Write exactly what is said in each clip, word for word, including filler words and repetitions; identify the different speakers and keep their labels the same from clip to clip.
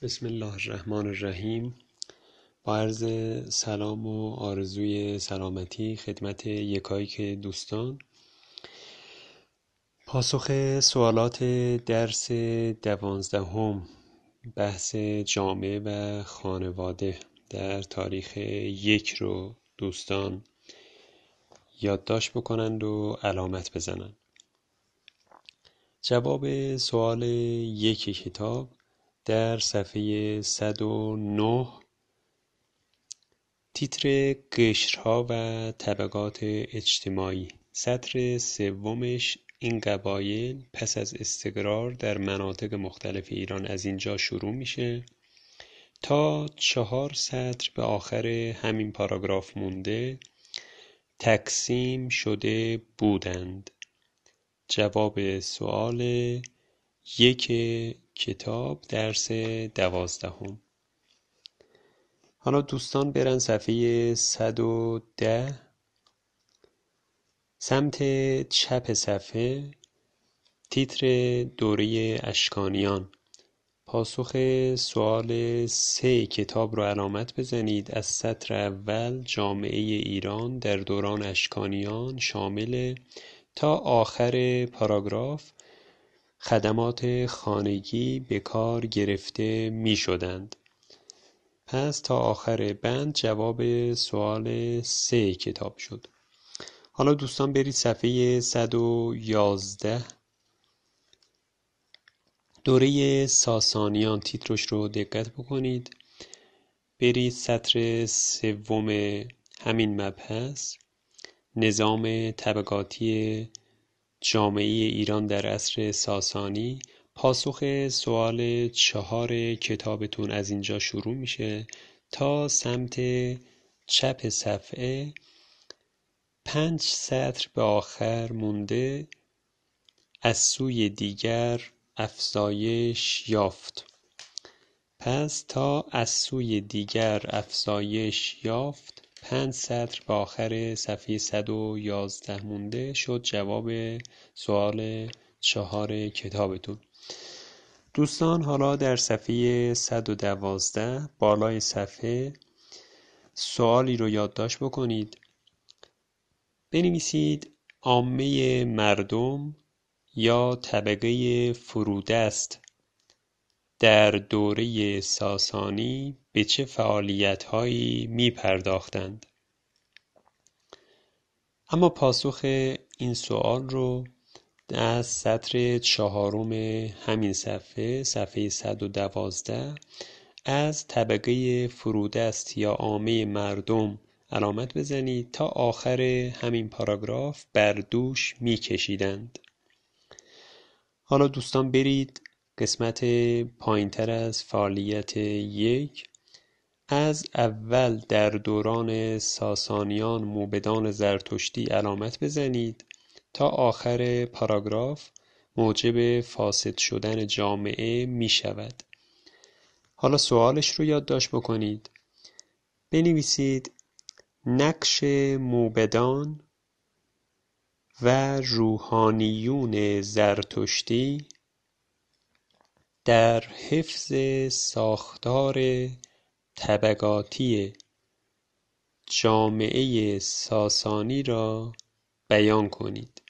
Speaker 1: بسم الله الرحمن الرحیم. با عرض سلام و آرزوی سلامتی خدمت یکایک دوستان. پاسخ سوالات درس دوازدهم، بحث جامعه و خانواده در تاریخ یک رو دوستان یادداشت بکنند و علامت بزنند. جواب سوال یک کتاب در صفحه صد و نه، تیتر قشرها و طبقات اجتماعی، سطر سومش این قبایل پس از استقرار در مناطق مختلف ایران از اینجا شروع میشه تا چهار سطر به آخر همین پاراگراف مونده تقسیم شده بودند. جواب سوال یک کتاب درس دوازدهم. حالا دوستان برن صفحه صد و ده، سمت چپ صفحه، تیتر دوره اشکانیان. پاسخ سوال سه کتاب رو علامت بزنید. از سطر اول جامعه ایران در دوران اشکانیان شامل تا آخر پاراگراف خدمات خانگی به کار گرفته می شدند. پس تا آخر بند جواب سوال سه کتاب شد. حالا دوستان برید صفحه صد و یازده، دوره ساسانیان، تیترش رو دقت بکنید. برید سطر سوم همین مبحث، نظام طبقاتی جامعه ایران در عصر ساسانی. پاسخ سوال چهار کتابتون از اینجا شروع میشه تا سمت چپ صفحه پنج سطر به آخر مونده از سوی دیگر افزایش یافت. پس تا از سوی دیگر افزایش یافت پنج سطر به آخر صفحه صد و یازده مونده شد جواب سوال چهار کتابتون. دوستان حالا در صفحه صد و دوازده بالای صفحه سوالی رو یادداشت بکنید. بنویسید عامه مردم یا طبقه فرودست در دوره ساسانی به چه فعالیت‌هایی می پرداختند؟ اما پاسخ این سوال رو از سطر چهارم همین صفحه، صفحه صد و دوازده، از طبقه فرودست یا عامه مردم علامت بزنید تا آخر همین پاراگراف بر دوش می کشیدند. حالا دوستان برید قسمت پایین تر از فعالیت یک، از اول در دوران ساسانیان موبدان زرتشتی علامت بزنید تا آخر پاراگراف موجب فاسد شدن جامعه می شود. حالا سوالش رو یادداشت بکنید. بنویسید نقش موبدان و روحانیون زرتشتی در حفظ ساختار طبقاتی جامعه ساسانی را بیان کنید.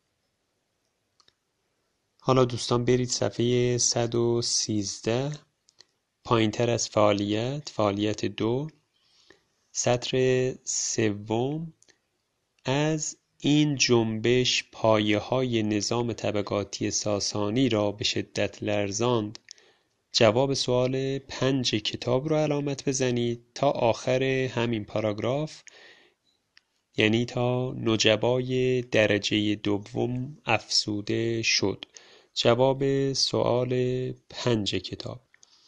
Speaker 1: حالا دوستان برید صفحه صد و سیزده، پایین تر از فعالیت، فعالیت دو، سطر سوم، از این جنبش پایه‌های نظام طبقاتی ساسانی را به شدت لرزاند. جواب سوال پنج کتاب رو علامت بزنید تا آخر همین پاراگراف، یعنی تا نجبای درجه دوم افزوده شد. جواب سوال پنج کتاب.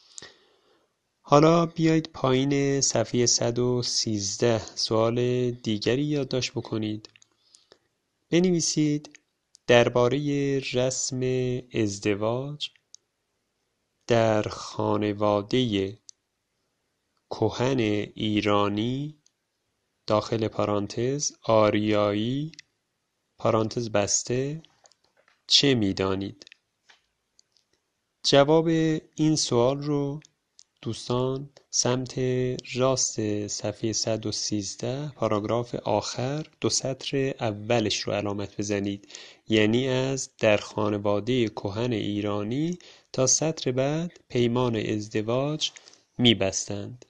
Speaker 1: حالا بیایید پایین صفحه صد و سیزده سوال دیگری یادداشت بکنید. بنویسید درباره رسم ازدواج در خانواده کهن ایرانی داخل پرانتز آریایی پرانتز بسته چه می‌دانید؟ جواب این سوال رو دوستان سمت راست صفحه صد و سیزده پاراگراف آخر دو سطر اولش رو علامت بزنید، یعنی از در خانواده کهن ایرانی تا سطر بعد پیمان ازدواج می‌بستند.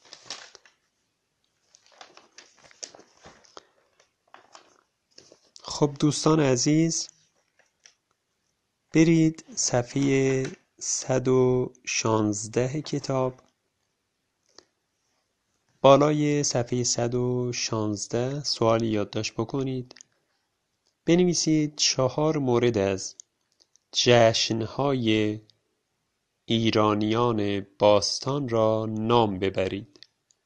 Speaker 1: خب دوستان عزیز، برید صفحه صد و شانزده کتاب. بالای صفحه صد و شانزده سوالی یادداشت بکنید. بنویسید چهار مورد از جشن‌های ایرانیان باستان را نام ببرید.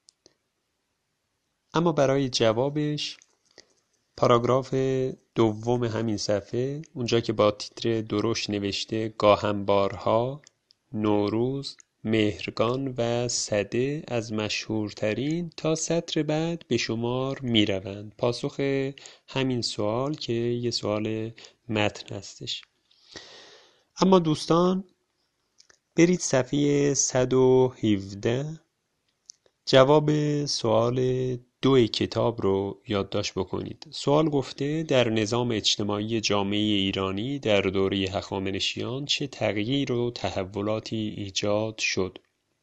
Speaker 1: اما برای جوابش پاراگراف دوم همین صفحه، اونجا که با تیتر درشت نوشته گاهنبارها، نوروز، مهرگان و سده از مشهورترین تا سطر بعد به شمار می روند. پاسخ همین سوال که یه سوال متن هستش. اما دوستان برید صفحه صد و هفده، جواب سوال دو کتاب رو یادداشت بکنید. سوال گفته در نظام اجتماعی جامعه ایرانی در دوره هخامنشیان چه تغییر و تحولاتی ایجاد شد؟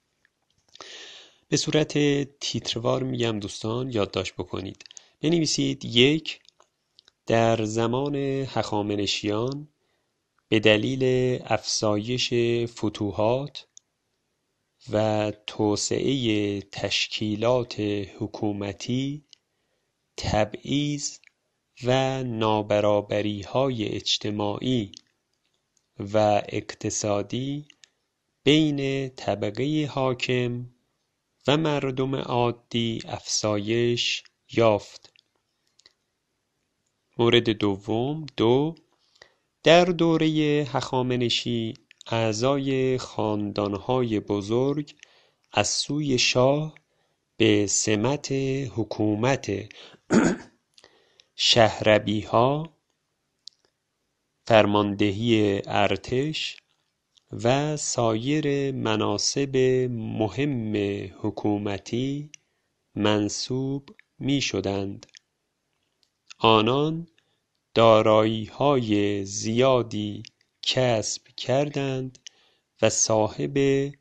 Speaker 1: به صورت تیتروار میگم دوستان یادداشت بکنید. بنویسید یک، در زمان هخامنشیان به دلیل افزایش فتوحات و توسعه تشکیلات حکومتی، تبعیض و نابرابری‌های اجتماعی و اقتصادی بین طبقه حاکم و مردم عادی افزایش یافت. مورد دوم، دو، در دوره هخامنشی اعضای خاندان‌های بزرگ از سوی شاه به سمت حکومت شهربیها، فرماندهی ارتش و سایر مناصب مهم حکومتی منصوب می شدند. آنان دارایی‌های زیادی کسب کردند و صاحب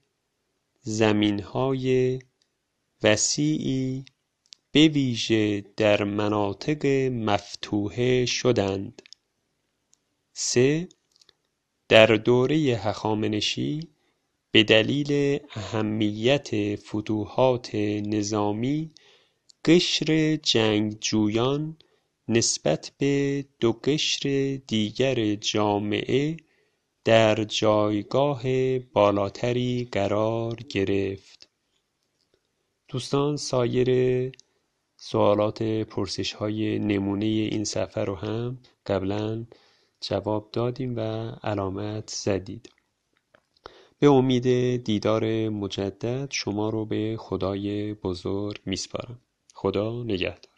Speaker 1: زمین‌های وسیعی به ویژه در مناطق مفتوحه شدند. سه، در دوره هخامنشی به دلیل اهمیت فتوحات نظامی قشر جنگجویان نسبت به دو قشر دیگر جامعه در جایگاه بالاتری قرار گرفت. دوستان سایر سوالات پرسش های نمونه این صفحه رو هم قبلا جواب دادیم و علامت زدید. به امید دیدار مجدد شما رو به خدای بزرگ میسپارم. خدا نگهدار.